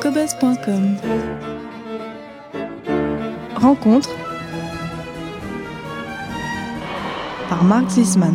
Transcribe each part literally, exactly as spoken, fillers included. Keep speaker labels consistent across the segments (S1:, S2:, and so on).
S1: cobuzz point com. Rencontre par Marc Zisman.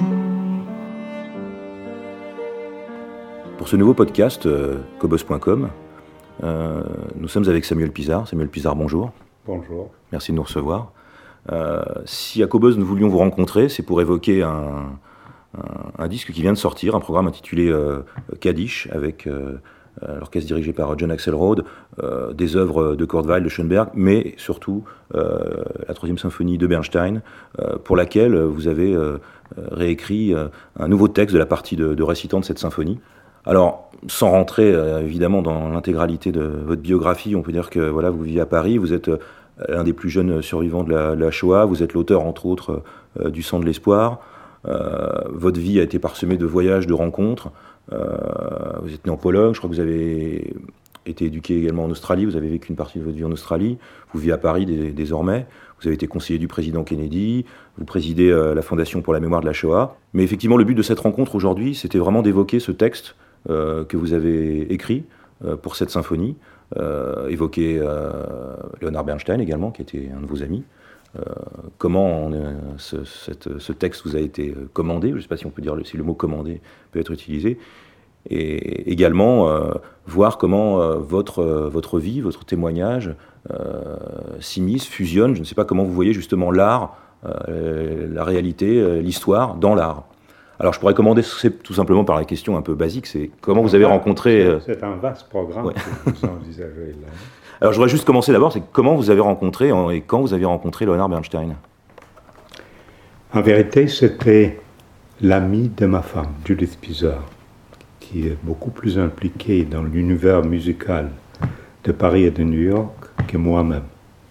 S2: Pour ce nouveau podcast, euh, cobuzz point com, euh, nous sommes avec Samuel Pisard. Samuel Pisard, bonjour.
S3: Bonjour.
S2: Merci de nous recevoir. Euh, si à Cobuzz nous voulions vous rencontrer, c'est pour évoquer un, un, un disque qui vient de sortir, un programme intitulé euh, Kaddish, avec euh, l'orchestre dirigé par John Axelrod, euh, des œuvres de Kurt Weill, de Schoenberg, mais surtout euh, la troisième symphonie de Bernstein, euh, pour laquelle vous avez euh, réécrit euh, un nouveau texte de la partie de, de récitant de cette symphonie. Alors, sans rentrer euh, évidemment dans l'intégralité de votre biographie, on peut dire que voilà, vous vivez à Paris, vous êtes euh, l'un des plus jeunes survivants de la, de la Shoah, vous êtes l'auteur entre autres euh, du Sang de l'espoir, euh, votre vie a été parsemée de voyages, de rencontres, euh, vous êtes né en Pologne, je crois que vous avez été éduqué également en Australie, vous avez vécu une partie de votre vie en Australie, vous vivez à Paris dés, désormais, vous avez été conseiller du président Kennedy, vous présidez euh, la Fondation pour la mémoire de la Shoah, mais effectivement le but de cette rencontre aujourd'hui, c'était vraiment d'évoquer ce texte Euh, que vous avez écrit euh, pour cette symphonie, euh, évoquer euh, Leonard Bernstein également, qui était un de vos amis. Euh, comment on, euh, ce, cette, ce texte vous a été commandé, je ne sais pas si on peut dire si le mot commandé peut être utilisé, et également euh, voir comment euh, votre, votre vie, votre témoignage euh, s'immisce, fusionne, je ne sais pas comment vous voyez justement l'art, euh, la réalité, euh, l'histoire dans l'art. Alors, je pourrais commander tout simplement par la question un peu basique, c'est comment vous avez rencontré... Euh...
S3: C'est un vaste programme ouais. que vous envisagez là.
S2: Alors, je voudrais juste commencer d'abord, c'est comment vous avez rencontré et quand vous avez rencontré Leonard Bernstein.
S3: En vérité, c'était l'ami de ma femme, Judith Pisard, qui est beaucoup plus impliquée dans l'univers musical de Paris et de New York que moi-même.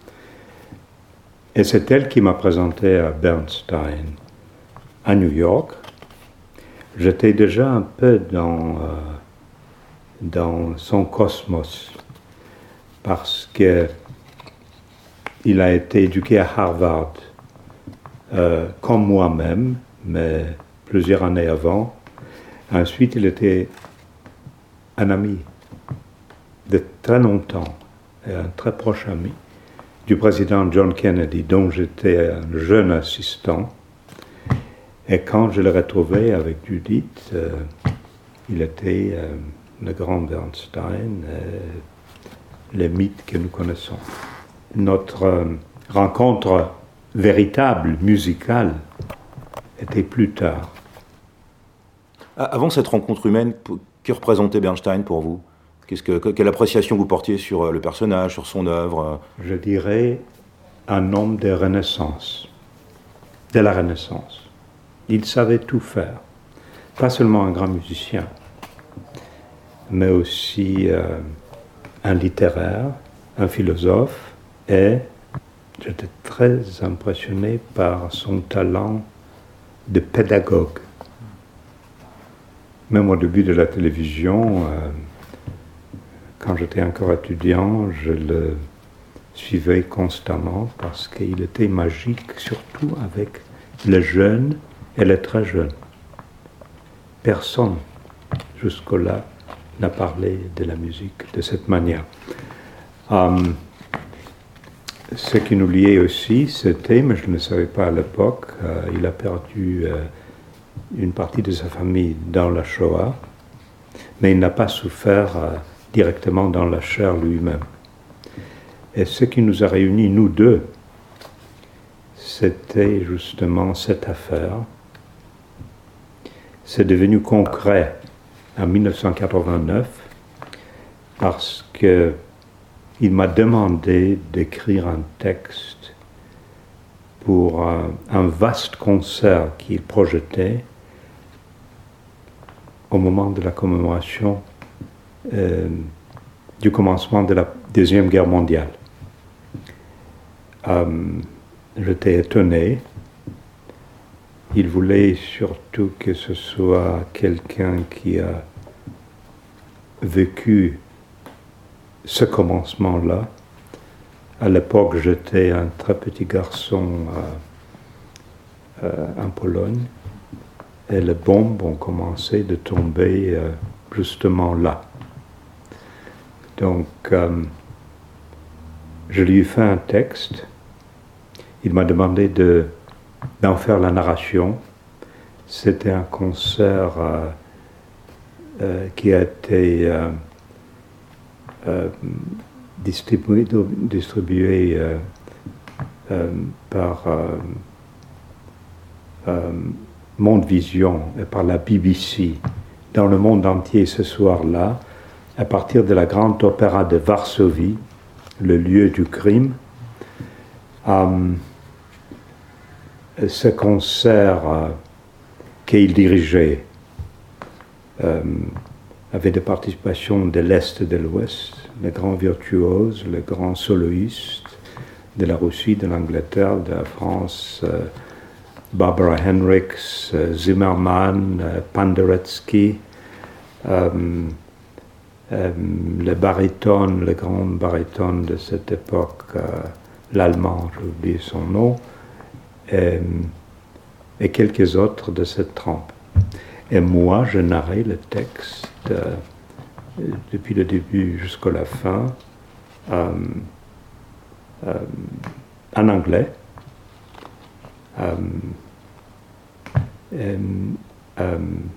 S3: Et c'est elle qui m'a présenté à Bernstein à New York. J'étais déjà un peu dans, euh, dans son cosmos parce qu'il a été éduqué à Harvard euh, comme moi-même, mais plusieurs années avant. Ensuite, il était un ami de très longtemps, et un très proche ami du président John Kennedy, dont j'étais un jeune assistant. Et quand je l'ai retrouvé avec Judith, euh, il était euh, le grand Bernstein, euh, les mythes que nous connaissons. Notre euh, rencontre véritable, musicale, était plus tard.
S2: Avant cette rencontre humaine, que représentait Bernstein pour vous ? Qu'est-ce que, quelle appréciation vous portiez sur le personnage, sur son œuvre ?
S3: Je dirais un homme de Renaissance, de la Renaissance. Il savait tout faire, pas seulement un grand musicien, mais aussi euh, un littéraire, un philosophe, et j'étais très impressionné par son talent de pédagogue. Même au début de la télévision, euh, quand j'étais encore étudiant, je le suivais constamment parce qu'il était magique, surtout avec les jeunes. Elle est très jeune. Personne, jusque-là, n'a parlé de la musique de cette manière. Um, ce qui nous liait aussi, c'était, mais je ne le savais pas à l'époque, euh, il a perdu euh, une partie de sa famille dans la Shoah, mais il n'a pas souffert euh, directement dans la chair lui-même. Et ce qui nous a réunis, nous deux, c'était justement cette affaire. C'est devenu concret en dix-neuf cent quatre-vingt-neuf parce qu'il m'a demandé d'écrire un texte pour un, un vaste concert qu'il projetait au moment de la commémoration euh, du commencement de la Deuxième Guerre mondiale. Euh, j'étais étonné. Il voulait surtout que ce soit quelqu'un qui a vécu ce commencement-là. À l'époque, j'étais un très petit garçon euh, euh, en Pologne et les bombes ont commencé de tomber euh, justement là. Donc, euh, je lui ai fait un texte. Il m'a demandé de, d'en faire la narration. C'était un concert euh, euh, qui a été euh, euh, distribué, distribué euh, euh, par euh, euh, Monde Vision et par la B B C dans le monde entier ce soir-là, à partir de la Grande Opéra de Varsovie, le lieu du crime. Euh, ce concert euh, qu'il dirigeait euh, avait des participations de l'Est et de l'Ouest, les grands virtuoses, les grands soloistes de la Russie, de l'Angleterre, de la France, euh, Barbara Hendricks, euh, Zimmermann, euh, Penderecki, euh, euh, le baryton, le grand baryton de cette époque, euh, l'allemand, j'ai oublié son nom, et, et quelques autres de cette trempe. Et moi, je narrais le texte euh, depuis le début jusqu'à la fin euh, euh, en anglais. Euh, et, euh,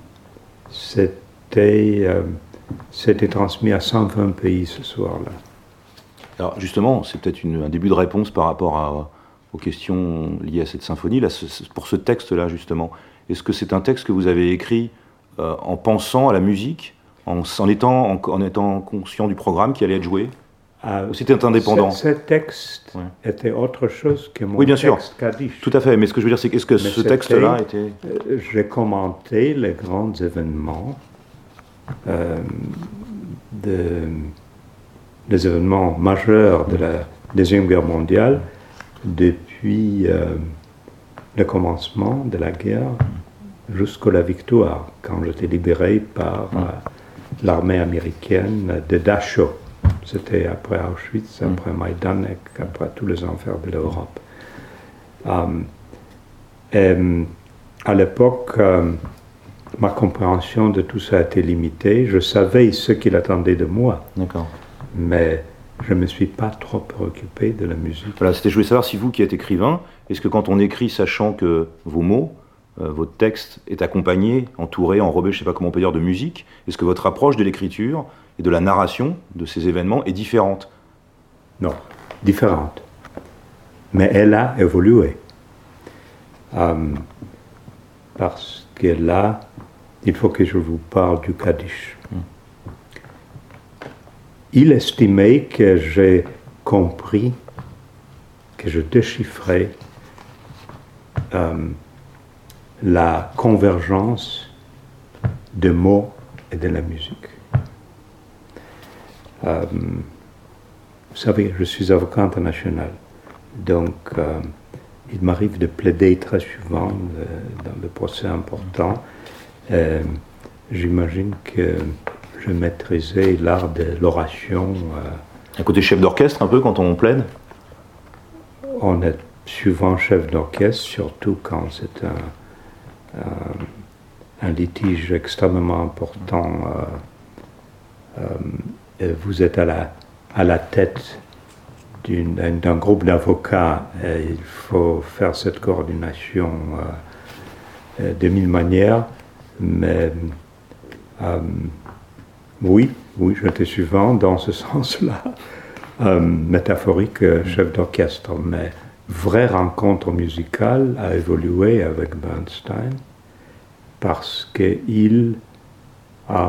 S3: c'était, euh, c'était transmis à cent vingt pays ce soir-là.
S2: Alors justement, c'est peut-être une, un début de réponse par rapport à, aux questions liées à cette symphonie. Là, ce, pour ce texte-là, justement, est-ce que c'est un texte que vous avez écrit euh, en pensant à la musique, en, en, étant, en, en étant conscient du programme qui allait être joué? Euh, Ou c'était indépendant?
S3: Ce, ce texte ouais. était autre chose que mon
S2: oui, bien
S3: texte
S2: sûr.
S3: Kaddish.
S2: Tout à fait, mais ce que je veux dire, c'est qu'est-ce que mais ce texte-là était...
S3: Euh, j'ai commenté les grands événements, euh, de, des événements majeurs de la Deuxième Guerre mondiale, depuis euh, le commencement de la guerre jusqu'à la victoire, quand j'étais libéré par euh, l'armée américaine de Dachau. C'était après Auschwitz, après Majdanek, après tous les enfers de l'Europe. Um, et, à l'époque, um, ma compréhension de tout ça était limitée. Je savais ce qu'il attendait de moi.
S2: D'accord.
S3: Mais je ne me suis pas trop préoccupé de la musique.
S2: Voilà, c'était, je voulais savoir si vous qui êtes écrivain, est-ce que quand on écrit sachant que vos mots, euh, votre texte est accompagné, entouré, enrobé, je ne sais pas comment on peut dire, de musique, est-ce que votre approche de l'écriture et de la narration de ces événements est différente?
S3: Non, différente. Mais elle a évolué. Um, parce que là, il faut que je vous parle du Kaddish. Mm. Il estimait que j'ai compris, que je déchiffrais um, la convergence de mots et de la musique. Euh, vous savez, je suis avocat international, donc euh, il m'arrive de plaider très souvent euh, dans des procès importants. Euh, j'imagine que je maîtrisais l'art de l'oration. Euh,
S2: Un côté chef d'orchestre un peu quand on plaide?
S3: On est souvent chef d'orchestre, surtout quand c'est un, un, un litige extrêmement important. Euh, euh, Vous êtes à la, à la tête d'une, d'un groupe d'avocats et il faut faire cette coordination euh, de mille manières. Mais euh, oui, oui, j'étais souvent dans ce sens-là, euh, métaphorique chef d'orchestre. Mais vraie rencontre musicale a évolué avec Bernstein parce qu'il euh,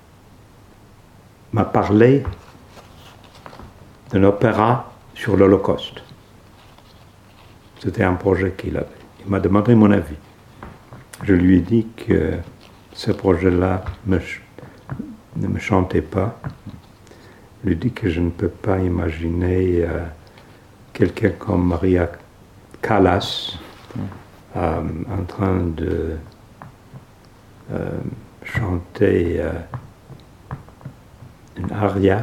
S3: m'a parlé d'un opéra sur l'Holocauste. C'était un projet qu'il avait. Il m'a demandé mon avis. Je lui ai dit que ce projet-là me, ne me chantait pas. Je lui ai dit que je ne peux pas imaginer euh, quelqu'un comme Maria Callas euh, en train de euh, chanter euh, une aria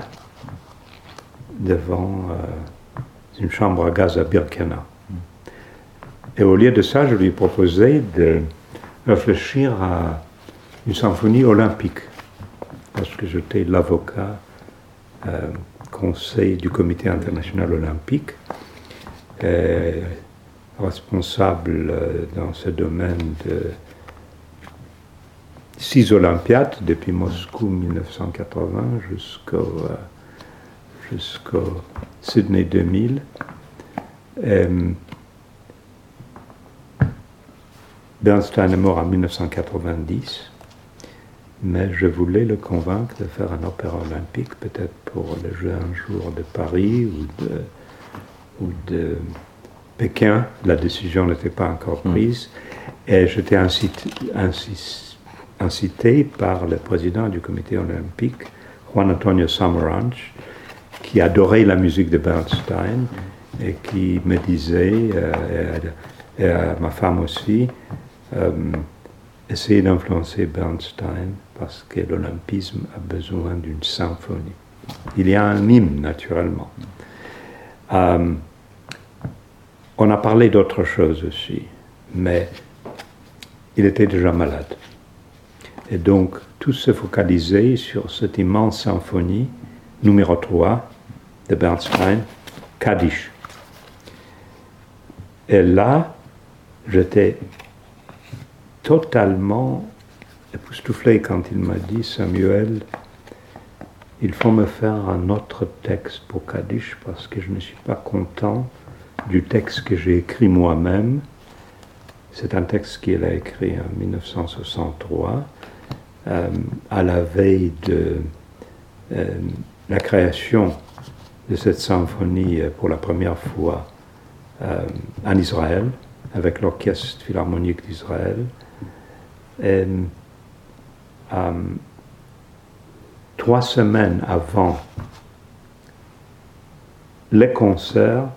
S3: devant euh, une chambre à gaz à Birkenau. Et au lieu de ça, je lui ai proposé de réfléchir à une symphonie olympique, parce que j'étais l'avocat euh, conseil du Comité international olympique, et responsable euh, dans ce domaine de six Olympiades, depuis Moscou mille neuf cent quatre-vingts jusqu'au, euh, jusqu'au Sydney deux mille. Et Bernstein est mort en mille neuf cent quatre-vingt-dix, mais je voulais le convaincre de faire un opéra olympique, peut-être pour les Jeux un jour de Paris ou de, ou de Pékin. La décision n'était pas encore prise. Mmh. Et j'étais incité, incité, incité par le président du comité olympique, Juan Antonio Samaranch, qui adorait la musique de Bernstein et qui me disait, euh, et, à, et à ma femme aussi, euh, essayez d'influencer Bernstein parce que l'olympisme a besoin d'une symphonie. Il y a un hymne, naturellement. Euh, on a parlé d'autre chose aussi, mais il était déjà malade. Et donc, tout se focalisait sur cette immense symphonie, numéro trois, de Bernstein, Kaddish. Et là, j'étais totalement époustouflé quand il m'a dit, Samuel, il faut me faire un autre texte pour Kaddish parce que je ne suis pas content du texte que j'ai écrit moi-même. C'est un texte qu'il a écrit en mille neuf cent soixante-trois, euh, à la veille de euh, la création de cette symphonie pour la première fois euh, en Israël, avec l'Orchestre Philharmonique d'Israël. Et, euh, trois semaines avant les concerts,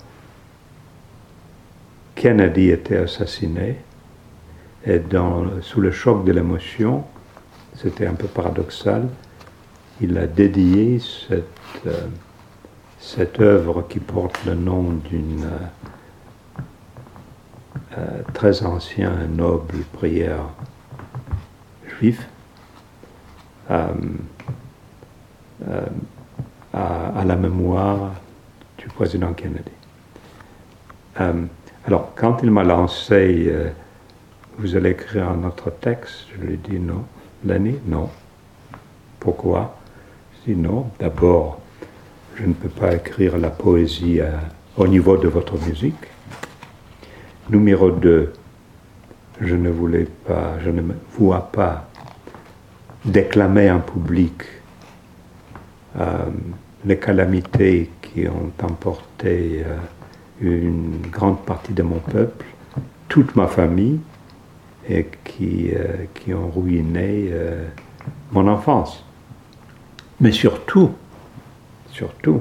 S3: Kennedy était assassiné, et dans, sous le choc de l'émotion, c'était un peu paradoxal, il a dédié cette, euh, cette œuvre qui porte le nom d'une euh, euh, très ancienne et noble prière juive euh, euh, à, à la mémoire du président Kennedy. Euh, alors, quand il m'a lancé euh, « Vous allez écrire un autre texte », je lui ai dit « Non. » Lenny, non. Pourquoi? Je dis non. D'abord, je ne peux pas écrire la poésie à, au niveau de votre musique. Numéro deux, je ne voulais pas, je ne me vois pas déclamer en public euh, les calamités qui ont emporté euh, une grande partie de mon peuple, toute ma famille, et qui, euh, qui ont ruiné euh, mon enfance. Mais surtout, surtout,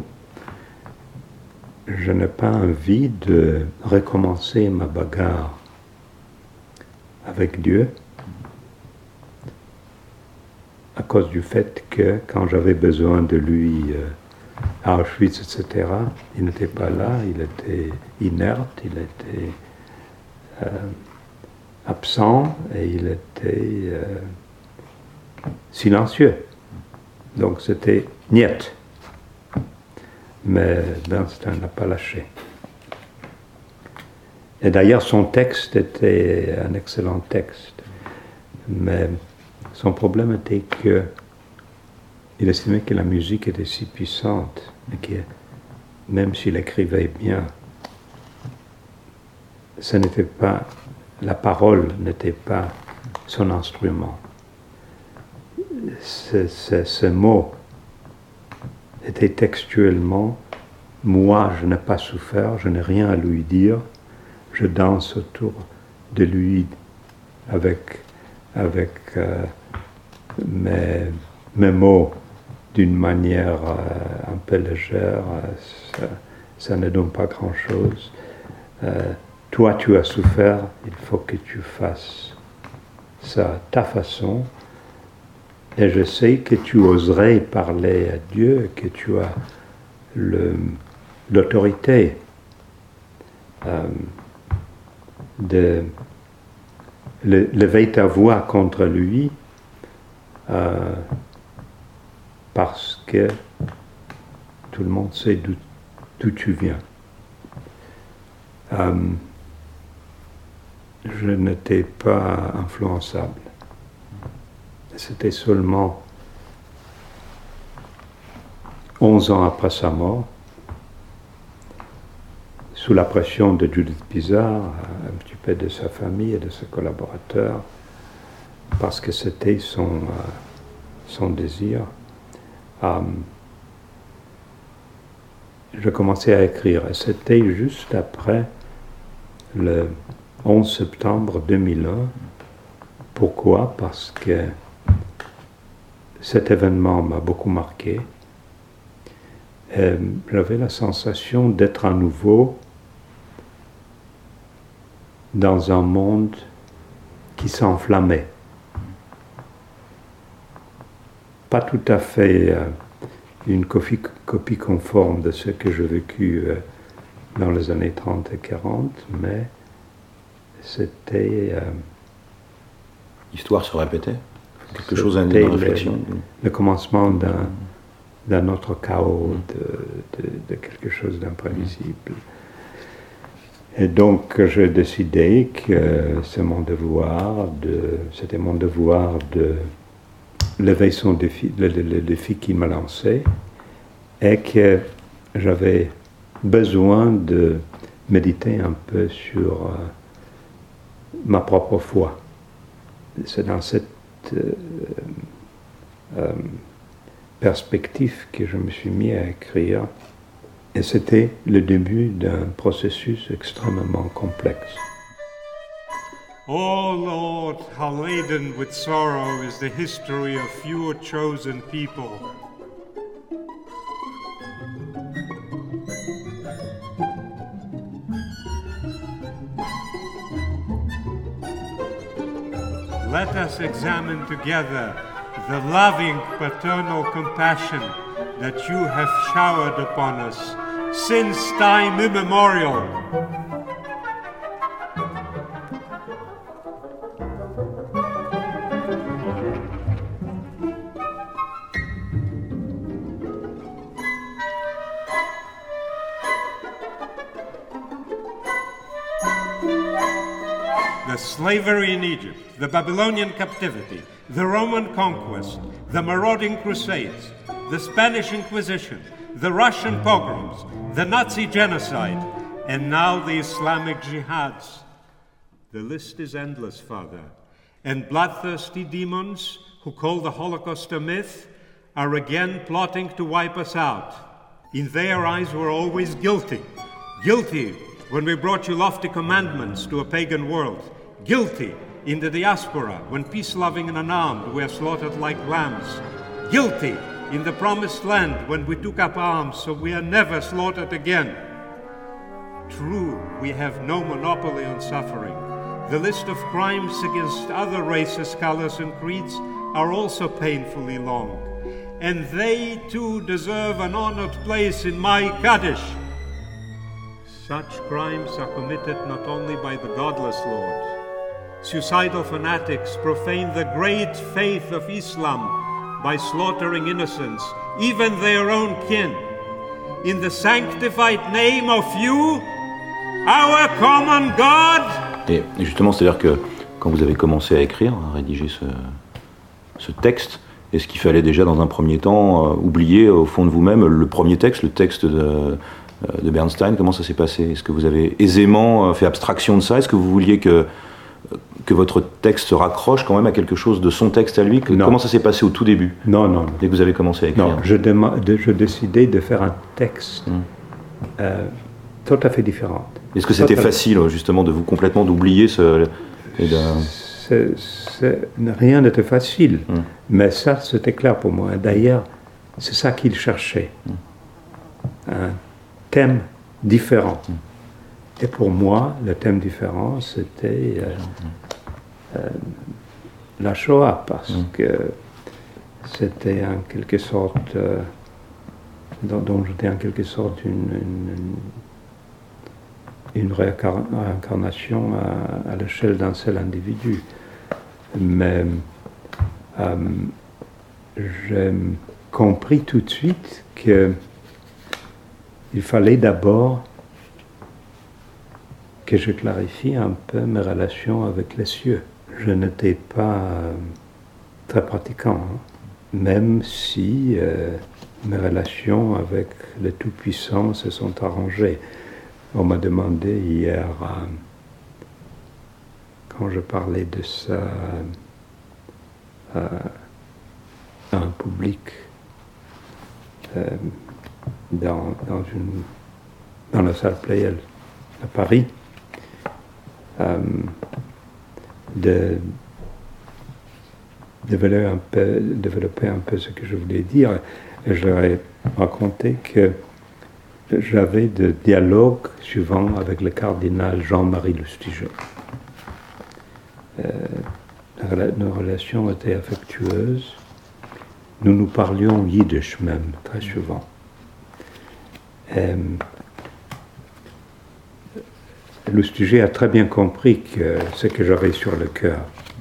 S3: je n'ai pas envie de recommencer ma bagarre avec Dieu à cause du fait que quand j'avais besoin de lui euh, à Auschwitz, et cetera, il n'était pas là, il était inerte, il était euh, absent et il était euh, silencieux. Donc c'était niet. Mais Bernstein n'a pas lâché. Et d'ailleurs, son texte était un excellent texte. Mais son problème était que il estimait que la musique était si puissante et que même s'il écrivait bien, ce n'était pas, la parole n'était pas son instrument. Ce, ce, ce mot était textuellement « Moi, je n'ai pas souffert, je n'ai rien à lui dire, je danse autour de lui avec, avec euh, mes, mes mots d'une manière euh, un peu légère, ça, ça ne donne pas grand-chose. Euh, toi, tu as souffert, il faut que tu fasses ça à ta façon. Et je sais que tu oserais parler à Dieu, que tu as le, l'autorité euh, de le, lever ta voix contre lui euh, parce que tout le monde sait d'où, d'où tu viens. Euh, je n'étais pas influençable. C'était seulement onze ans après sa mort, sous la pression de Judith Pizarre, un petit peu de sa famille et de ses collaborateurs, parce que c'était son, euh, son désir. Euh, je commençais à écrire, et c'était juste après le onze septembre deux mille un. Pourquoi? Parce que cet événement m'a beaucoup marqué. Et j'avais la sensation d'être à nouveau dans un monde qui s'enflammait. Pas tout à fait euh, une copie, copie conforme de ce que j'ai vécu euh, dans les années trente et quarante, mais c'était... Euh,
S2: L'histoire se répétait? Quelque chose à une réflexion?
S3: Le, le commencement d'un, d'un autre chaos, de, de, de quelque chose d'imprévisible. Et donc j'ai décidé que c'est mon devoir de, c'était mon devoir de lever son défi, le, le, le défi qu'il m'a lancé, et que j'avais besoin de méditer un peu sur euh, ma propre foi. C'est dans cette euh, euh, perspective que je me suis mis à écrire, et c'était le début d'un processus extrêmement complexe.
S4: Oh Lord, how laden with sorrow is the history of few chosen people. Let us examine together the loving paternal compassion that you have showered upon us since time immemorial. The slavery in Egypt, the Babylonian captivity, the Roman conquest, the marauding crusades, the Spanish Inquisition, the Russian pogroms, the Nazi genocide, and now the Islamic jihads. The list is endless, Father, and bloodthirsty demons who call the Holocaust a myth are again plotting to wipe us out. In their eyes, we're always guilty. Guilty when we brought you lofty commandments to a pagan world. Guilty in the diaspora when peace-loving and unarmed were slaughtered like lambs. Guilty in the promised land when we took up arms so we are never slaughtered again. True, we have no monopoly on suffering. The list of crimes against other races, colors, and creeds are also painfully long. And they too deserve an honored place in my Kaddish. Such crimes are committed not only by the godless Lord. Suicidal fanatics profane the great faith of Islam by slaughtering innocents, even their own kin. In the sanctified name of you, our common God.
S2: Et justement, c'est-à-dire que quand vous avez commencé à écrire, à rédiger ce, ce texte, est-ce qu'il fallait déjà dans un premier temps euh, oublier au fond de vous-même le premier texte, le texte de, de Bernstein? Comment ça s'est passé? Est-ce que vous avez aisément fait abstraction de ça? Est-ce que vous vouliez que, que votre texte se raccroche quand même à quelque chose de son texte à lui? que, Comment ça s'est passé au tout début?
S3: Non, non.
S2: Dès que vous avez commencé à écrire?
S3: Non, je, déma- de, je décidais de faire un texte mmh. euh, tout à fait différent.
S2: Est-ce que c'était facile, justement, de vous complètement d'oublier ce... Et de...
S3: c'est, c'est, rien n'était facile, mmh. mais ça, c'était clair pour moi. D'ailleurs, c'est ça qu'il cherchait. Mmh. Un thème différent. Mmh. Et pour moi, le thème différent, c'était euh, mmh. euh, la Shoah, parce mmh. que c'était en quelque sorte... Euh, dont, dont j'étais en quelque sorte une... une, une une réincarnation à, à l'échelle d'un seul individu. Mais euh, j'ai compris tout de suite que il fallait d'abord que je clarifie un peu mes relations avec les cieux. Je n'étais pas euh, très pratiquant, hein, même si euh, mes relations avec le Tout-Puissant se sont arrangées. On m'a demandé hier, euh, quand je parlais de ça euh, à un public, euh, dans, dans, une, dans la salle Pleyel à Paris, euh, de développer un, peu, développer un peu ce que je voulais dire. Et je leur ai raconté que j'avais des dialogues souvent avec le cardinal Jean-Marie Lustiger. Euh, nos relations étaient affectueuses. Nous nous parlions yiddish même, très souvent. Et Lustiger a très bien compris que ce que j'avais sur le cœur.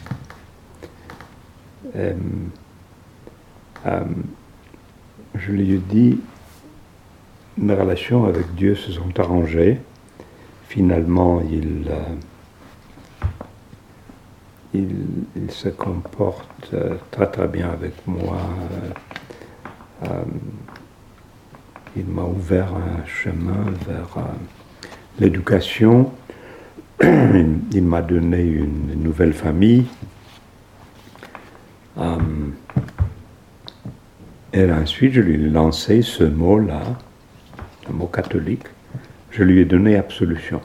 S3: Et, euh, je lui ai dit, mes relations avec Dieu se sont arrangées. Finalement, il, euh, il, il se comporte euh, très très bien avec moi. Euh, euh, il m'a ouvert un chemin vers euh, l'éducation. Il, il m'a donné une nouvelle famille. Euh, et ensuite, je lui ai lancé ce mot-là, un mot catholique. Je lui ai donné absolution.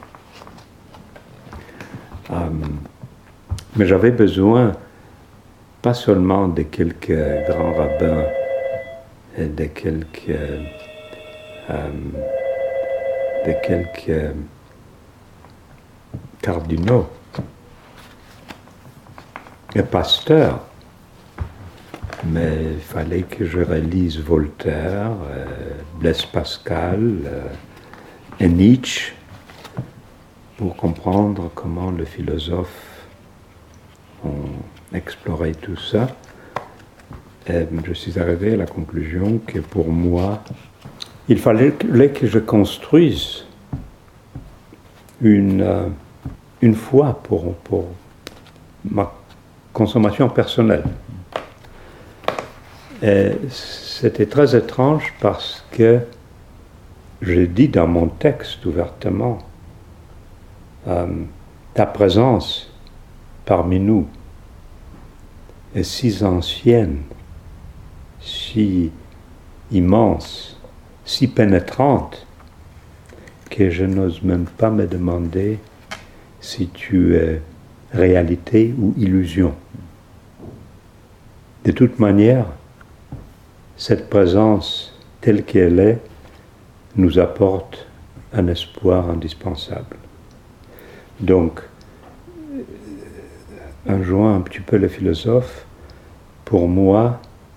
S3: Euh, mais j'avais besoin, pas seulement de quelques grands rabbins et de quelques, euh, de quelques cardinaux et pasteurs, mais il fallait que je relise Voltaire, euh, Blaise Pascal euh, et Nietzsche pour comprendre comment les philosophes ont exploré tout ça. Et je suis arrivé à la conclusion que pour moi, il fallait que je construise une, euh, une foi pour, pour ma consommation personnelle. Et c'était très étrange parce que j'ai dit dans mon texte ouvertement, euh, ta présence parmi nous est si ancienne, si immense, si pénétrante, que je n'ose même pas me demander si tu es réalité ou illusion. De toute manière, cette présence telle qu'elle est nous apporte un espoir indispensable. Donc, en jouant un petit peu le philosophe, pour moi,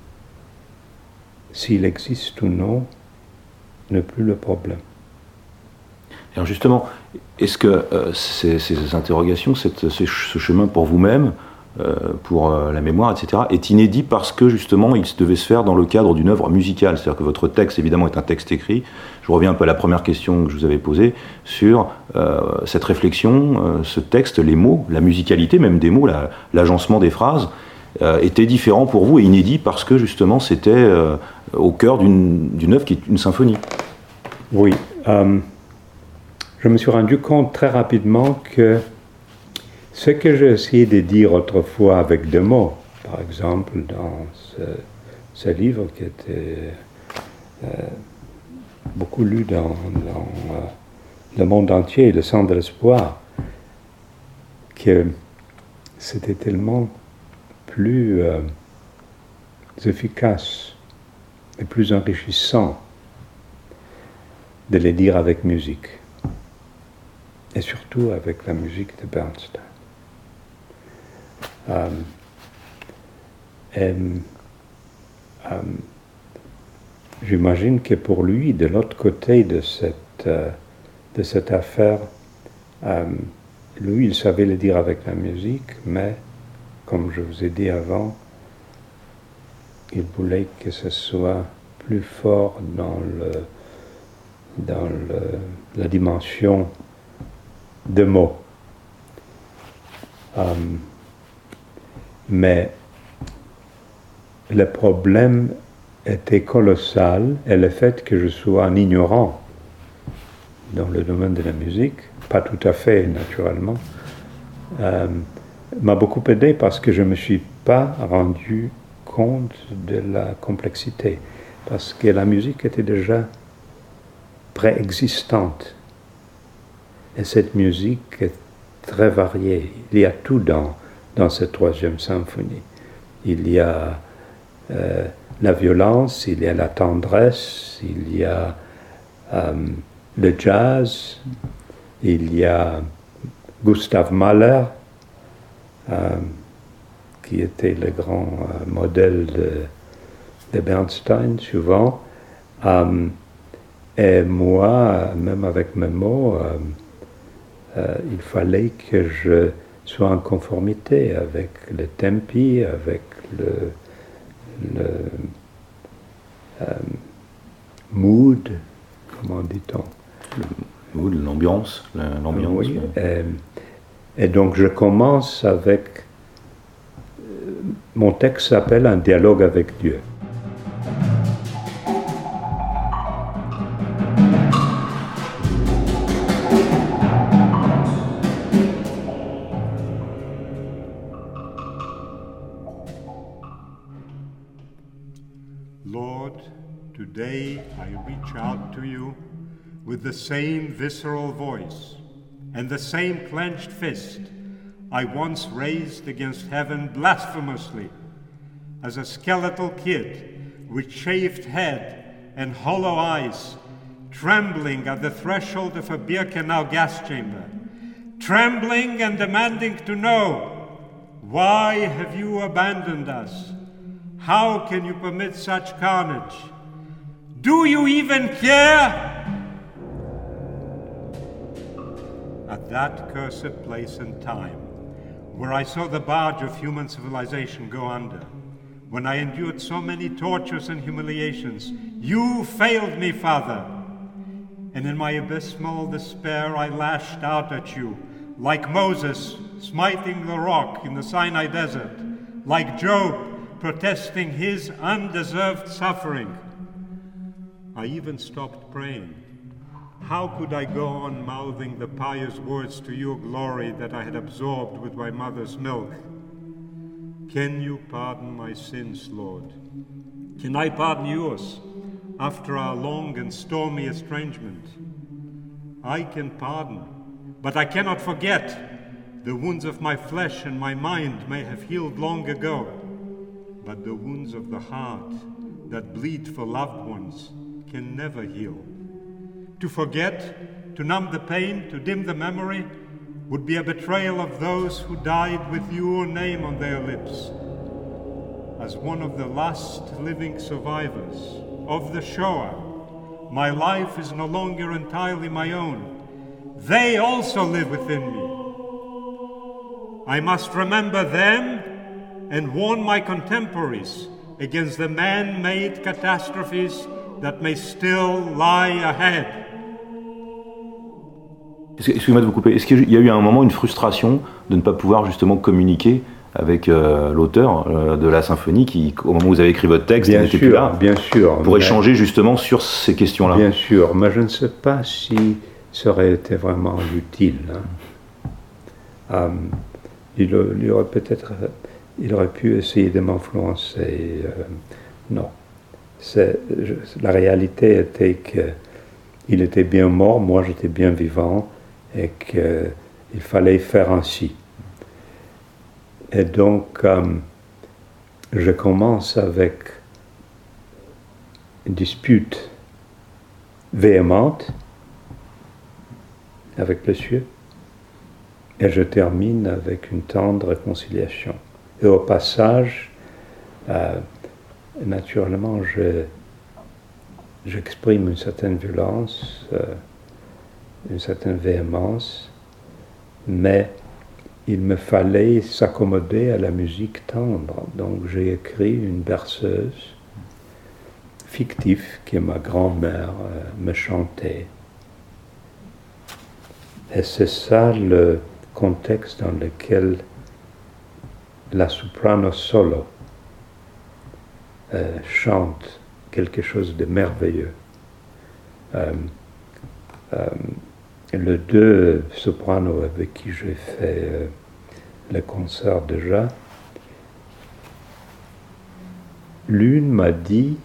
S3: s'il existe ou non, n'est plus le problème.
S2: Alors justement, est-ce que euh, ces, ces interrogations, cette, ce, ce chemin pour vous-même, euh, pour euh, la mémoire, et cetera, est inédit parce que justement il devait se faire dans le cadre d'une œuvre musicale. C'est-à-dire que votre texte, évidemment, est un texte écrit. Je reviens un peu à la première question que je vous avais posée sur euh, cette réflexion, euh, ce texte, les mots, la musicalité même des mots, la, l'agencement des phrases, euh, était différent pour vous et inédit parce que justement c'était euh, au cœur d'une, d'une œuvre qui est une symphonie.
S3: Oui. Euh, je me suis rendu compte très rapidement que ce que j'ai essayé de dire autrefois avec des mots, par exemple dans ce, ce livre qui était euh, beaucoup lu dans, dans euh, le monde entier, Le sang de l'espoir, que c'était tellement plus euh, efficace et plus enrichissant de les dire avec musique, et surtout avec la musique de Bernstein. Euh, et, euh, j'imagine que pour lui, de l'autre côté de cette, euh, de cette affaire, euh, lui, il savait le dire avec la musique, mais, comme je vous ai dit avant, il voulait que ce soit plus fort dans le, dans le, la dimension de mots. Euh, mais le problème était colossal, et le fait que je sois un ignorant dans le domaine de la musique, pas tout à fait naturellement, euh, m'a beaucoup aidé parce que je ne me suis pas rendu compte de la complexité, parce que la musique était déjà préexistante. Et cette musique est très variée. Il y a tout dans, dans cette troisième symphonie. Il y a euh, la violence, il y a la tendresse, il y a euh, le jazz, il y a Gustav Mahler, euh, qui était le grand euh, modèle de, de Bernstein, souvent. Euh, et moi, même avec mes mots, euh, euh, il fallait que je sois en conformité avec le tempi, avec le, le euh, mood, comment dit-on?
S2: Le mood, l'ambiance, l'ambiance.
S3: Oui, et, et donc je commence avec, mon texte s'appelle Un dialogue avec Dieu.
S4: Lord, today I reach out to you with the same visceral voice and the same clenched fist I once raised against heaven blasphemously as a skeletal kid with shaved head and hollow eyes, trembling at the threshold of a Birkenau gas chamber, trembling and demanding to know, why have you abandoned us? How can you permit such carnage? Do you even care? At that cursed place and time, where I saw the barge of human civilization go under, when I endured so many tortures and humiliations, you failed me, Father. And in my abysmal despair, I lashed out at you, like Moses smiting the rock in the Sinai desert, like Job protesting his undeserved suffering. I even stopped praying. How could I go on mouthing the pious words to your glory that I had absorbed with my mother's milk? Can you pardon my sins, Lord? Can I pardon yours after our long and stormy estrangement? I can pardon, but I cannot forget. The wounds of my flesh and my mind may have healed long ago, but the wounds of the heart that bleed for loved ones can never heal. To forget, to numb the pain, to dim the memory, would be a betrayal of those who died with your name on their lips. As one of the last living survivors of the Shoah, my life is no longer entirely my own. They also live within me. I must remember them and warn my contemporaries against the man-made catastrophes that may still lie ahead.
S2: Excusez-moi de vous couper. Est-ce qu'il y a eu à un moment une frustration de ne pas pouvoir justement communiquer avec euh, l'auteur euh, de la symphonie qui, au moment où vous avez écrit votre texte, n'était plus là?
S3: Bien sûr.
S2: Pour échanger justement sur ces questions-là.
S3: Bien sûr, mais je ne sais pas si ça aurait été vraiment utile. Hein. Um, il, il aurait peut-être, il aurait pu essayer de m'influencer. Euh, non. C'est, je, la réalité était qu'il était bien mort, moi j'étais bien vivant, et qu'il fallait faire ainsi. Et donc, euh, je commence avec une dispute véhémente avec le cieux, et je termine avec une tendre réconciliation. Et au passage, euh, naturellement, je, j'exprime une certaine violence, euh, une certaine véhémence, mais il me fallait s'accommoder à la musique tendre. Donc j'ai écrit une berceuse fictif que ma grand-mère euh, me chantait. Et c'est ça le contexte dans lequel la soprano solo euh, chante quelque chose de merveilleux. Euh, euh, les deux sopranos avec qui j'ai fait euh, le concert déjà, l'une m'a dit: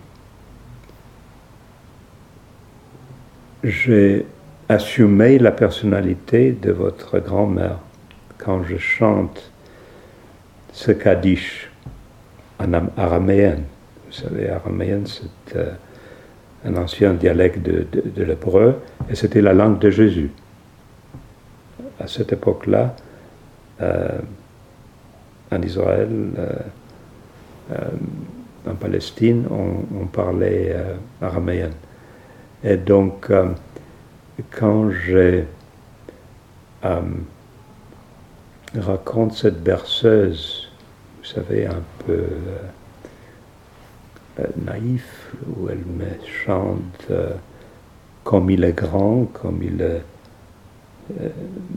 S3: j'ai assumé la personnalité de votre grand-mère quand je chante ce Kaddish en araméen. Vous savez, araméen, c'est euh, un ancien dialecte de, de, de l'hébreu, et c'était la langue de Jésus. À cette époque-là, euh, en Israël, euh, euh, en Palestine, on, on parlait euh, araméen. Et donc, euh, quand je euh, raconte cette berceuse, vous savez, un peu euh, euh, naïf, où elle me chante euh, comme il est grand, comme il est euh,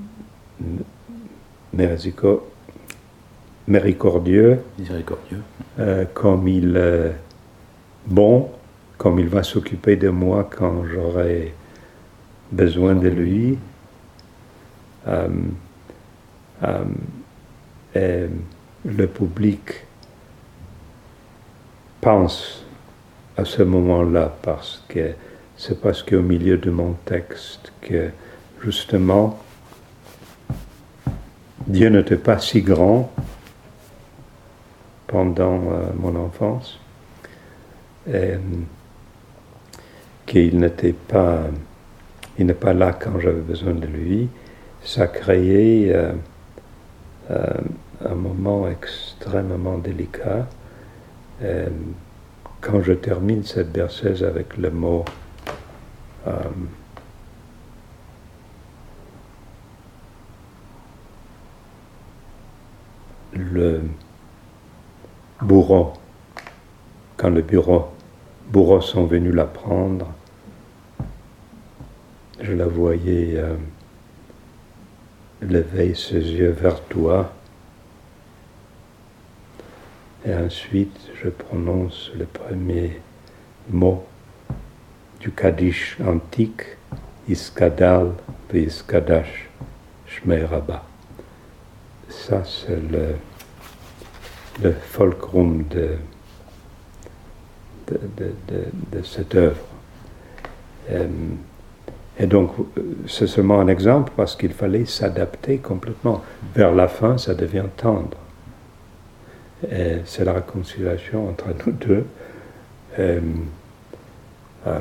S3: mérico, miséricordieux,
S2: Miséricordieux.
S3: Euh, comme il est bon, comme il va s'occuper de moi quand j'aurai besoin de lui. Euh, euh, et le public pense à ce moment-là, parce que c'est parce qu'au milieu de mon texte que justement Dieu n'était pas si grand pendant euh, mon enfance, et qu'il n'était pas, il n'est pas là quand j'avais besoin de lui. Ça créait euh, euh, un moment extrêmement délicat. Et quand je termine cette berceuse avec le mot euh, le bourreau, quand le bureau, bourreaux sont venus la prendre, je la voyais euh, lever ses yeux vers toi, et ensuite je prononce le premier mot du Kaddish antique, Iskadal v'iskadash Shmei Rabba. Ça, c'est le, le fulcrum de, de, de, de, de cette œuvre. Et, et donc, c'est seulement un exemple parce qu'il fallait s'adapter complètement. Vers la fin, ça devient tendre. Et c'est la réconciliation entre nous deux. Et, euh,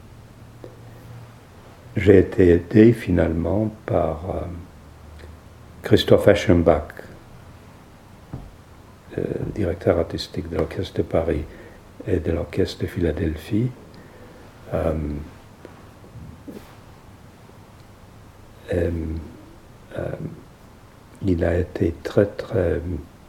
S3: j'ai été aidé finalement par euh, Christoph Eschenbach, euh, directeur artistique de l'Orchestre de Paris et de l'Orchestre de Philadelphie. Euh, et, euh, il a été très très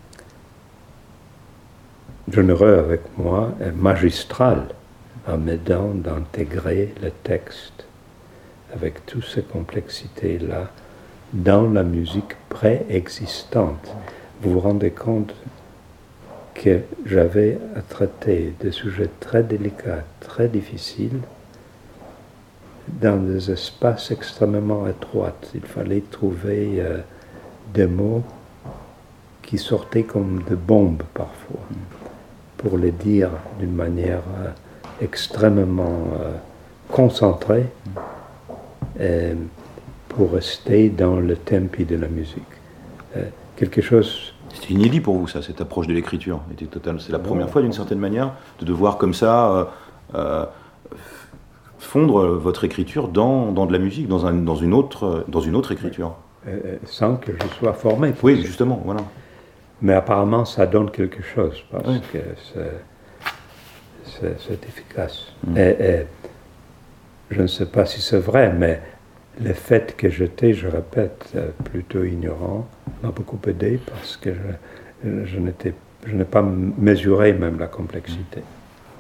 S3: généreux avec moi et magistral en m'aidant d'intégrer le texte avec toutes ces complexités-là dans la musique préexistante. Vous vous rendez compte que j'avais à traiter des sujets très délicats, très difficiles, dans des espaces extrêmement étroits. Il fallait trouver euh, des mots qui sortaient comme des bombes parfois, pour les dire d'une manière euh, extrêmement euh, concentrée, et pour rester dans le tempi de la musique. Euh, quelque chose...
S2: C'était inédit pour vous, ça, cette approche de l'écriture. C'est la première fois, d'une certaine manière, de devoir comme ça euh, euh, fondre votre écriture dans, dans de la musique, dans, un, dans, une, autre, dans une autre écriture.
S3: Euh, sans que je sois formé.
S2: Oui, justement, voilà.
S3: Mais apparemment, ça donne quelque chose, parce
S2: oui.
S3: que c'est, c'est efficace.
S2: Mmh.
S3: Et, et je ne sais pas si c'est vrai, mais le fait que j'étais, je répète, plutôt ignorant, m'a beaucoup aidé parce que je, je, n'étais, je n'ai pas mesuré même la complexité.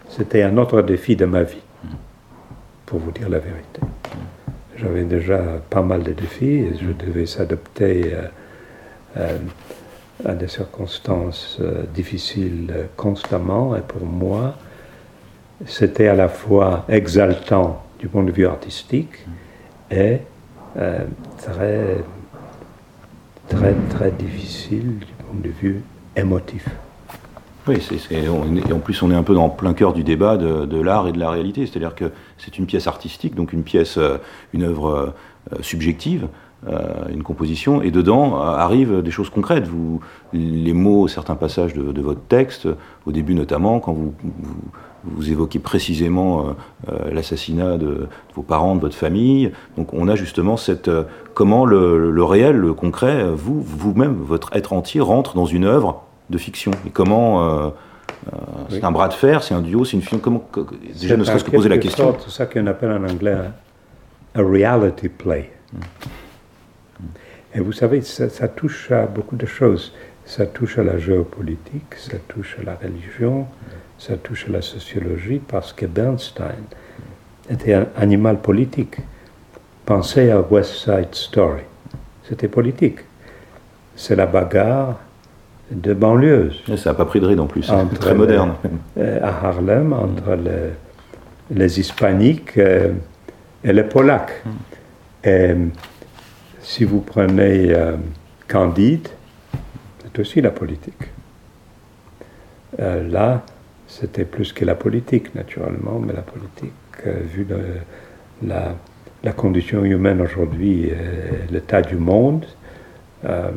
S3: c'était un autre défi de ma vie, pour vous dire la vérité. J'avais déjà pas mal de défis et je devais s'adapter euh, euh, à des circonstances euh, difficiles euh, constamment. Et pour moi, c'était à la fois exaltant du point de vue artistique et euh, très, très, très difficile du point de vue émotif.
S2: Oui, c'est, c'est, on, et en plus on est un peu dans plein cœur du débat de, de l'art et de la réalité, c'est-à-dire que c'est une pièce artistique, donc une pièce, euh, une œuvre euh, subjective, euh, une composition, et dedans euh, arrivent des choses concrètes. Vous, les mots, certains passages de, de votre texte, au début notamment, quand vous, vous, vous évoquez précisément euh, euh, l'assassinat de, de vos parents, de votre famille, donc on a justement cette, euh, comment le, le réel, le concret, vous, vous-même, votre être entier rentre dans une œuvre de fiction. Et comment euh, euh, c'est oui. un bras de fer, c'est un duo, c'est une fiction. Comment déjà c'est ne serait-ce que poser la question.
S3: C'est ça qu'on appelle en anglais un, un reality play. Mm. Mm. Et vous savez, ça, ça touche à beaucoup de choses. Ça touche à la géopolitique, ça touche à la religion, ça touche à la sociologie, parce que Bernstein était un animal politique. Pensez à West Side Story. C'était politique. C'est la bagarre de banlieues.
S2: Et ça n'a pas pris de ride en plus, c'est très moderne.
S3: Les, à Harlem, entre mm. les, les hispaniques et, et les polacs. Mm. Et si vous prenez euh, Candide, c'est aussi la politique. Euh, là, c'était plus que la politique, naturellement, mais la politique, euh, vu le, la, la condition humaine aujourd'hui et l'état du monde, euh,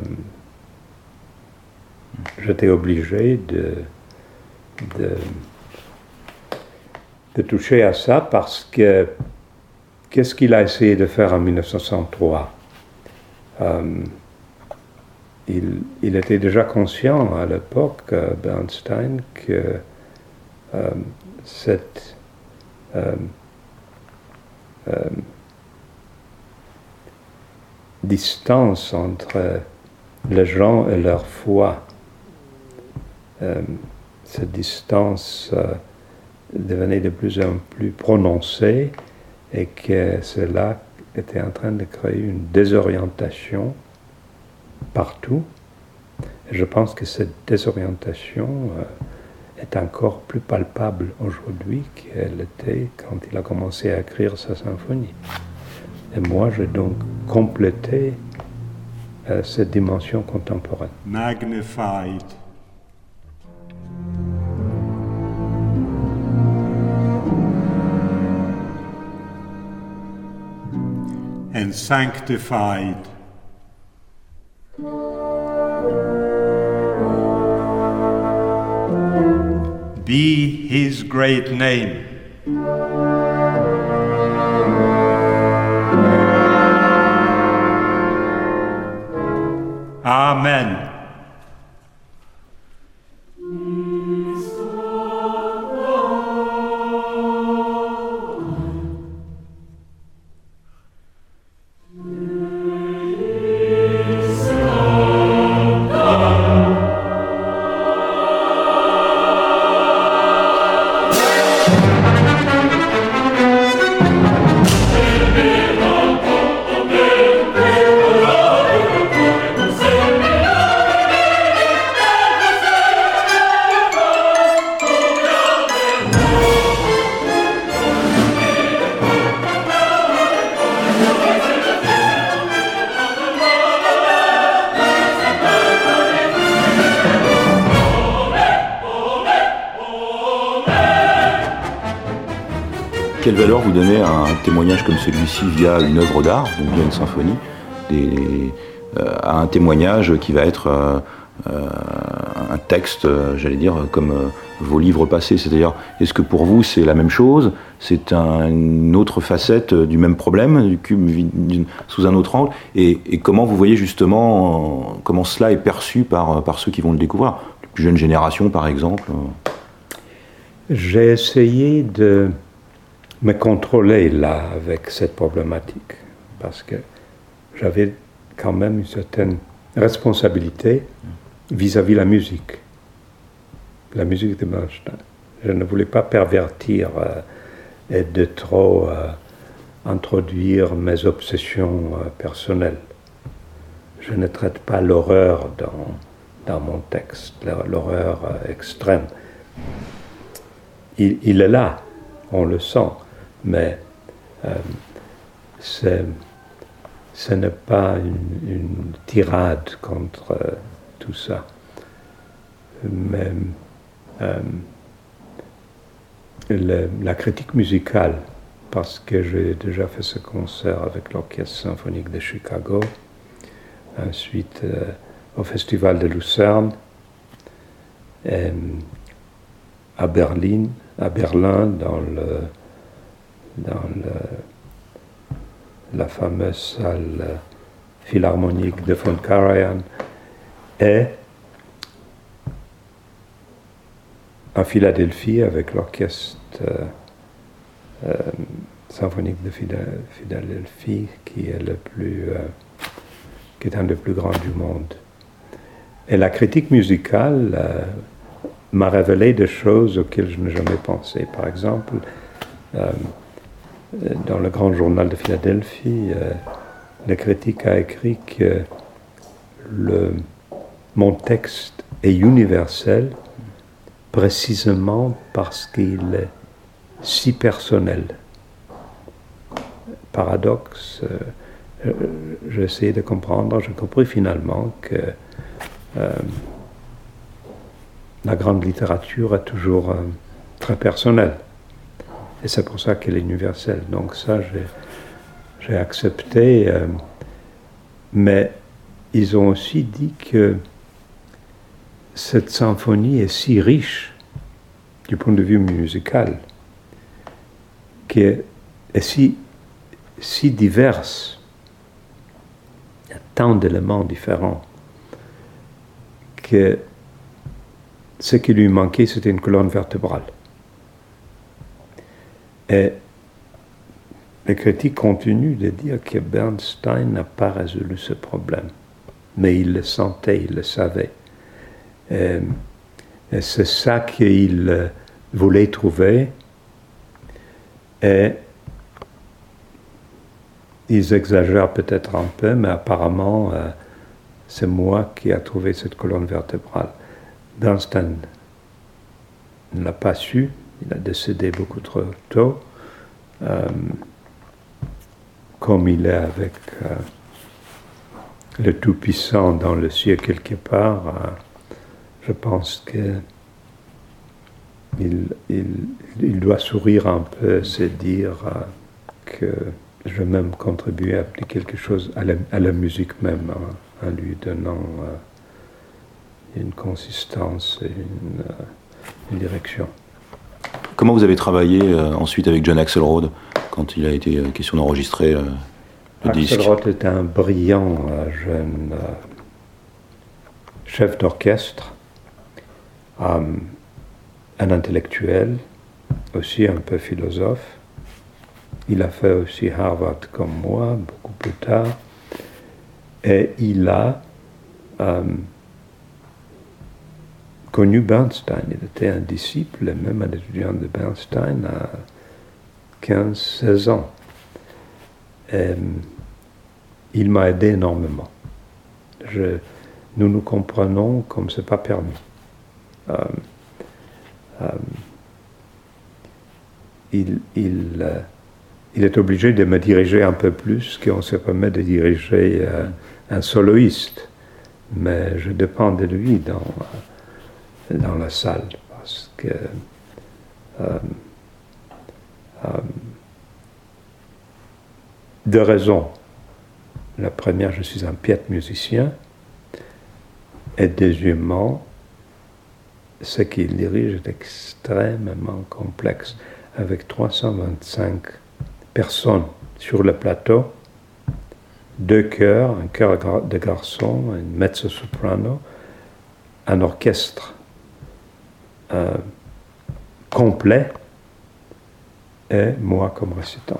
S3: j'étais obligé de, de, de toucher à ça parce que qu'est-ce qu'il a essayé de faire en dix-neuf cent soixante-trois euh, il, il était déjà conscient à l'époque, euh, Bernstein, que euh, cette euh, euh, distance entre les gens et leur foi, Euh, cette distance euh, devenait de plus en plus prononcée et que cela était en train de créer une désorientation partout. Et je pense que cette désorientation euh, est encore plus palpable aujourd'hui qu'elle était quand il a commencé à écrire sa symphonie. Et moi, j'ai donc complété euh, cette dimension contemporaine.
S4: Magnified. And sanctified. Be his great name. Amen.
S2: Quelle valeur vous donnez à un témoignage comme celui-ci via une œuvre d'art, donc via une symphonie, des, euh, à un témoignage qui va être euh, euh, un texte, euh, j'allais dire, comme euh, vos livres passés, c'est-à-dire, est-ce que pour vous c'est la même chose, c'est un, une autre facette du même problème, du cube sous un autre angle, et, et comment vous voyez justement euh, comment cela est perçu par, par ceux qui vont le découvrir, la plus jeune génération par exemple?
S3: J'ai essayé de me contrôler là avec cette problématique parce que j'avais quand même une certaine responsabilité vis-à-vis de la musique, la musique de Bernstein. je ne voulais pas pervertir euh, et de trop euh, introduire mes obsessions euh, personnelles. Je ne traite pas l'horreur dans, dans mon texte, l'horreur euh, extrême. Il, il est là, on le sent, mais euh, c'est, ce n'est pas une, une tirade contre euh, tout ça. Mais euh, le, la critique musicale, parce que j'ai déjà fait ce concert avec l'Orchestre symphonique de Chicago, ensuite euh, au Festival de Lucerne, et à Berlin, à Berlin dans, le, dans le, la fameuse salle philharmonique de von Karajan, et en Philadelphie avec l'orchestre euh, euh, symphonique de Philadelphie, qui est le plus, euh, qui est un des plus grands du monde. Et la critique musicale euh, m'a révélé des choses auxquelles je n'ai jamais pensé. Par exemple, euh, dans le Grand Journal de Philadelphie, euh, le critique a écrit que le, mon texte est universel précisément parce qu'il est si personnel. Paradoxe, euh, j'ai essayé de comprendre, j'ai compris finalement que euh, la grande littérature est toujours euh, très personnelle. Et c'est pour ça qu'elle est universelle. Donc ça, j'ai, j'ai accepté. Euh, mais ils ont aussi dit que cette symphonie est si riche du point de vue musical, qu'elle est si, si diverse. Il y a tant d'éléments différents que ce qui lui manquait, c'était une colonne vertébrale. Et les critiques continuent de dire que Bernstein n'a pas résolu ce problème. Mais il le sentait, il le savait. Et, et c'est ça qu'il voulait trouver. Et ils exagèrent peut-être un peu, mais apparemment, euh, c'est moi qui ai trouvé cette colonne vertébrale. Bernstein ne l'a pas su, il a décédé beaucoup trop tôt, euh, comme il est avec euh, le Tout-Puissant dans le ciel quelque part. Euh, je pense que il, il, il doit sourire un peu, se dire euh, que je vais même contribuer à quelque chose à la, à la musique même, hein, en lui donnant euh, une consistance et une, euh, une direction.
S2: Comment vous avez travaillé euh, ensuite avec John Axelrod quand il a été euh, question d'enregistrer euh, le disque?
S3: Axelrod est un brillant euh, jeune euh, chef d'orchestre, euh, un intellectuel, aussi un peu philosophe. Il a fait aussi Harvard comme moi, beaucoup plus tard. Et il a euh, connu Bernstein. Il était un disciple, et même un étudiant de Bernstein à quinze seize ans. Et il m'a aidé énormément. Je, nous nous comprenons comme ce n'est pas permis. Euh, euh, il, il, euh, il est obligé de me diriger un peu plus qu'on se permet de diriger euh, un soloiste. Mais je dépends de lui dans, dans la salle parce que euh, euh, deux raisons. La première, je suis un piètre musicien. Et deuxièmement, ce qu'il dirige est extrêmement complexe, avec trois cent vingt-cinq personnes sur le plateau, deux chœurs, un chœur de garçons, un mezzo-soprano, un orchestre euh, complet, et moi comme récitant.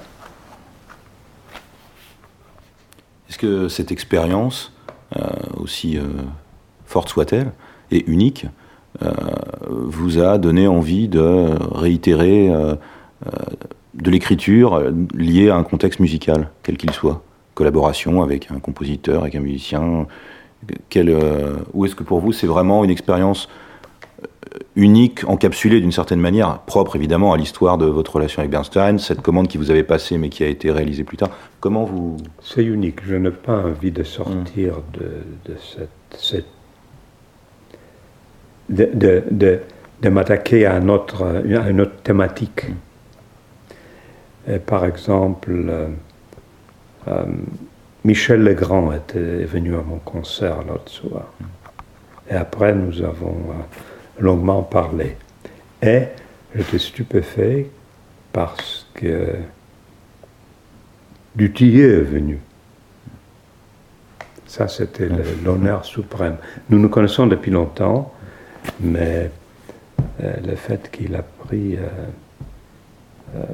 S2: Est-ce que cette expérience, euh, aussi euh, forte soit-elle, et unique, euh, vous a donné envie de réitérer euh, euh, de l'écriture liée à un contexte musical, quel qu'il soit? Collaboration avec un compositeur, avec un musicien. Quel, euh, ou est-ce que pour vous c'est vraiment une expérience unique, encapsulée d'une certaine manière, propre évidemment à l'histoire de votre relation avec Bernstein, cette commande qui vous avait passée mais qui a été réalisée plus tard? Comment vous...
S3: C'est unique, je n'ai pas envie de sortir mmh. de, de cette... cette de, de, de, de m'attaquer à, notre, à une autre thématique. Mmh. Et par exemple, euh, euh, Michel Legrand était venu à mon concert l'autre soir. Mmh. Et après, nous avons euh, longuement parlé. Et j'étais stupéfait parce que Dutilleux est venu. Ça, c'était le, l'honneur suprême. Nous nous connaissons depuis longtemps, mais euh, le fait qu'il a pris, euh, euh,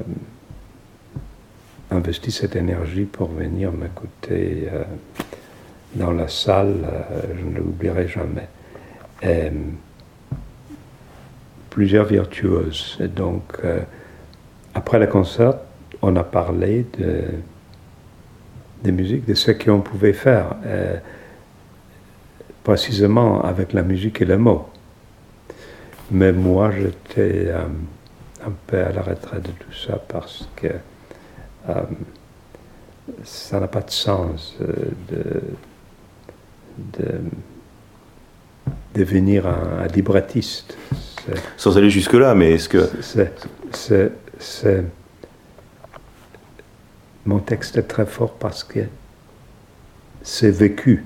S3: investi cette énergie pour venir m'écouter euh, dans la salle, euh, je ne l'oublierai jamais. Et, plusieurs virtuoses. Et donc, euh, après le concert, on a parlé de, de musique, de ce qu'on pouvait faire, euh, précisément avec la musique et les mots. Mais moi, j'étais euh, un peu à la retraite de tout ça parce que euh, ça n'a pas de sens euh, de, de devenir un, un librettiste. C'est,
S2: Sans aller jusque-là, mais est-ce que...
S3: C'est, c'est, c'est, mon texte est très fort parce que c'est vécu.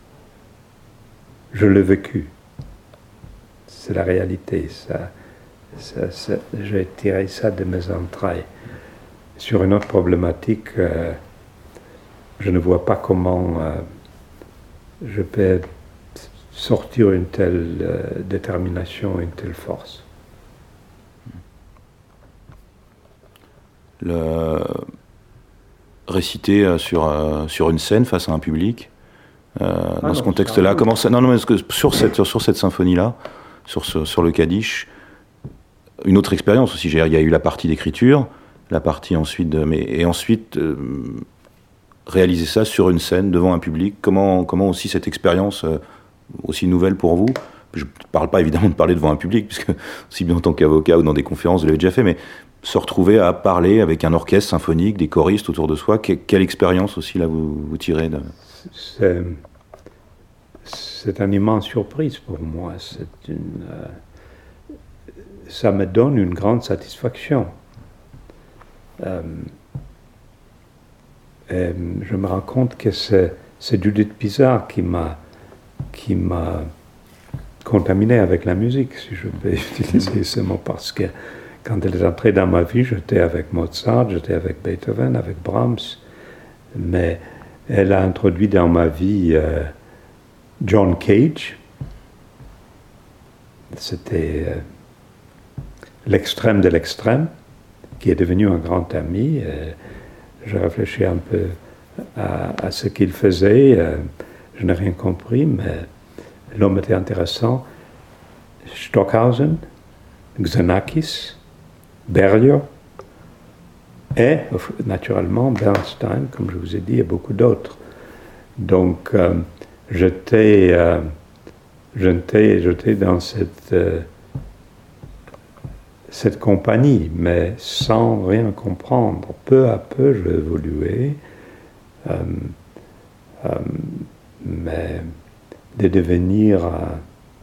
S3: Je l'ai vécu. C'est la réalité. Ça, ça, ça, j'ai tiré ça de mes entrailles. Sur une autre problématique, euh, je ne vois pas comment euh, je peux sortir une telle euh, détermination, une telle force.
S2: Le... Réciter euh, sur, euh, sur une scène face à un public, euh, ah dans non, ce contexte-là, comment ça... Non, non, mais est-ce que sur cette, sur cette symphonie-là, sur, ce, sur le Kaddish, une autre expérience aussi, il y a eu la partie d'écriture, la partie ensuite de... Mais, et ensuite, euh, réaliser ça sur une scène, devant un public, comment, comment aussi cette expérience... Euh, aussi nouvelle pour vous? Je ne parle pas évidemment de parler devant un public, puisque aussi bien en tant qu'avocat ou dans des conférences, vous l'avez déjà fait, mais se retrouver à parler avec un orchestre symphonique, des choristes autour de soi, que, quelle expérience aussi là vous, vous tirez de...
S3: c'est, c'est une immense surprise pour moi. C'est une, euh, ça me donne une grande satisfaction. Euh, et je me rends compte que c'est, c'est Judith Pizarre qui m'a qui m'a contaminé avec la musique, si je peux utiliser ce mot, parce que quand elle est entrée dans ma vie, j'étais avec Mozart, j'étais avec Beethoven, avec Brahms, mais elle a introduit dans ma vie euh, John Cage. C'était euh, l'extrême de l'extrême, qui est devenu un grand ami. Euh, je réfléchis un peu à, à ce qu'il faisait. Euh, Je n'ai rien compris, mais l'homme était intéressant. Stockhausen, Xenakis, Berlioz et, naturellement, Bernstein, comme je vous ai dit, et beaucoup d'autres. Donc, euh, j'étais, euh, j'étais, j'étais dans cette, euh, cette compagnie, mais sans rien comprendre. Peu à peu, j'ai évolué. Euh, euh, mais de devenir un,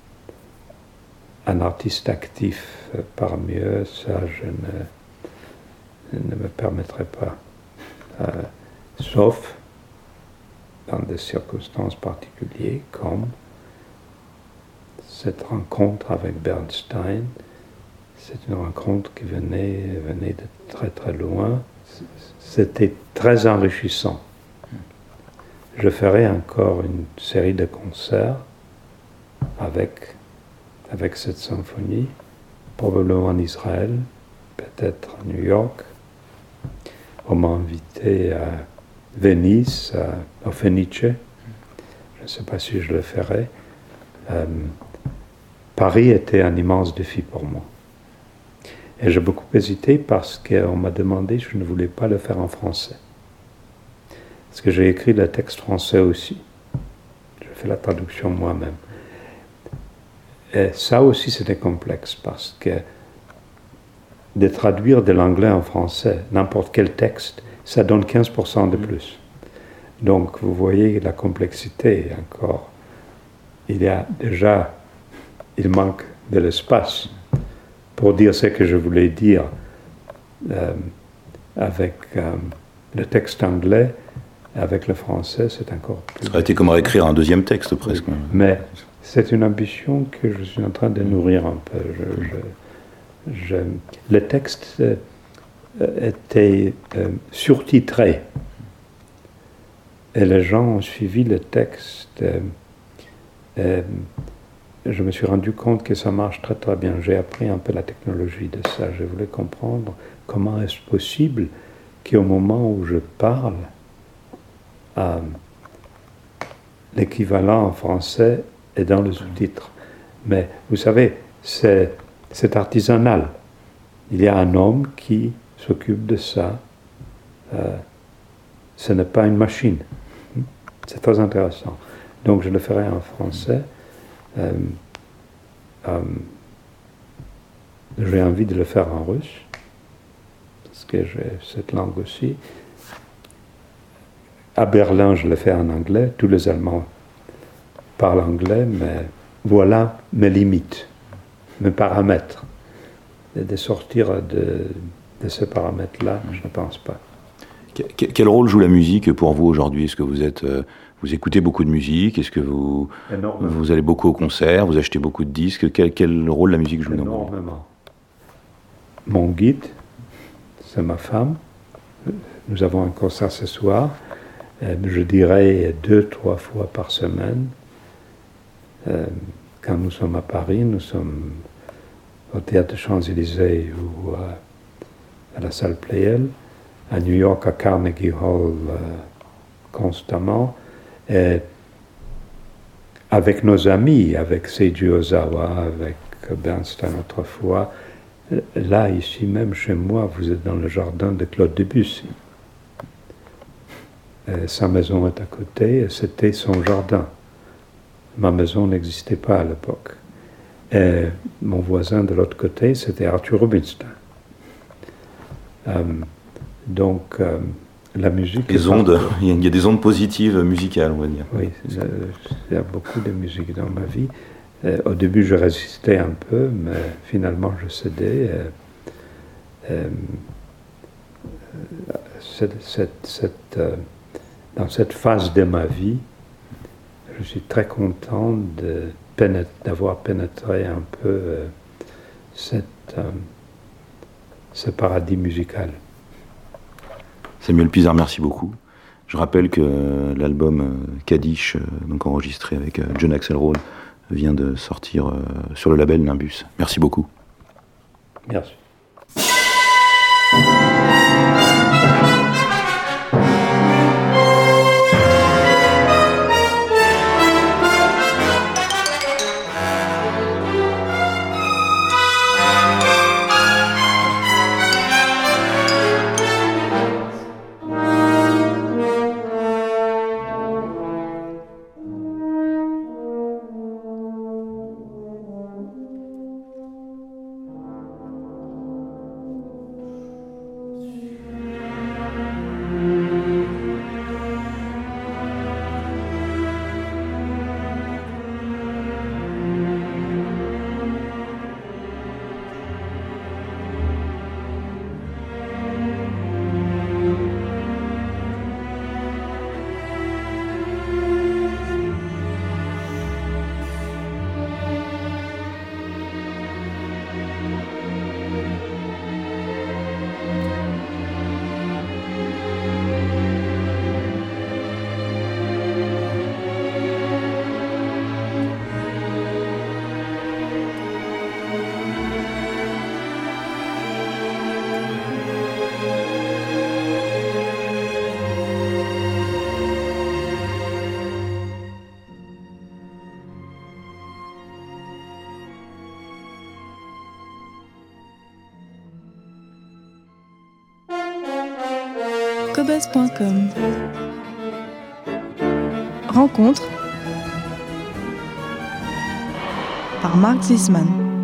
S3: un artiste actif parmi eux, ça je ne, je ne me permettrai pas. Euh, sauf dans des circonstances particulières, comme cette rencontre avec Bernstein. C'est une rencontre qui venait, venait de très très loin. C'était très enrichissant. Je ferai encore une série de concerts avec, avec cette symphonie, probablement en Israël, peut-être à New York. On m'a invité à Venise, à, à Fenice. Je ne sais pas si je le ferai. Euh, Paris était un immense défi pour moi. Et j'ai beaucoup hésité parce qu'on m'a demandé si je ne voulais pas le faire en français. Parce que j'ai écrit le texte français aussi. J'ai fait la traduction moi-même. Et ça aussi, c'était complexe parce que de traduire de l'anglais en français, n'importe quel texte, ça donne quinze pour cent de plus. Donc, vous voyez la complexité encore. Il y a déjà, il manque de l'espace pour dire ce que je voulais dire euh, avec euh, le texte anglais, avec le français, c'est encore plus...
S2: Ça aurait été comme réécrire un deuxième texte, presque.
S3: Oui. Mais c'est une ambition que je suis en train de nourrir un peu. Je, je, je, le texte euh, était euh, surtitré. Et les gens ont suivi le texte. Euh, euh, je me suis rendu compte que ça marche très très bien. J'ai appris un peu la technologie de ça. Je voulais comprendre comment est-ce possible qu'au moment où je parle, euh, l'équivalent en français est dans le sous-titre. Mais vous savez, c'est, c'est artisanal. Il y a un homme qui s'occupe de ça. Euh, ce n'est pas une machine. C'est très intéressant. Donc je le ferai en français. Euh, euh, j'ai envie de le faire en russe, parce que j'ai cette langue aussi. À Berlin, je le fais en anglais. Tous les Allemands parlent anglais, mais voilà mes limites, mes paramètres. Et de sortir de, de ces paramètres-là, je ne pense pas.
S2: Quel rôle joue la musique pour vous aujourd'hui? Est-ce que vous êtes, euh, vous écoutez beaucoup de musique? Est-ce que vous, vous allez beaucoup au concert? Vous achetez beaucoup de disques? Quel, quel rôle la musique joue dans vous?
S3: Énormément. Mon guide, c'est ma femme. Nous avons un concert ce soir. Je dirais deux, trois fois par semaine. Quand nous sommes à Paris, nous sommes au Théâtre Champs-Élysées ou à la salle Pleyel. À New York, à Carnegie Hall, euh, constamment, et avec nos amis, avec Seiji Ozawa, avec Bernstein autrefois. Là, ici même, chez moi, vous êtes dans le jardin de Claude Debussy. Et sa maison est à côté, et c'était son jardin. Ma maison n'existait pas à l'époque. Et mon voisin de l'autre côté, c'était Arthur Rubinstein. Euh, Donc, euh, la musique...
S2: Les ondes, il y a des ondes positives musicales, on va dire.
S3: Oui, il y a beaucoup de musique dans ma vie. Euh, au début, je résistais un peu, mais finalement, je cédais. Euh, euh, cette, cette, cette, euh, dans cette phase de ma vie, je suis très content de pénètre, d'avoir pénétré un peu euh, cette, euh, ce paradis musical.
S2: Samuel Pisar, merci beaucoup. Je rappelle que l'album Kaddish, donc enregistré avec John Axelrod, vient de sortir sur le label Nimbus. Merci beaucoup.
S3: Merci.
S1: presse point com. Rencontre par Marc Zisman.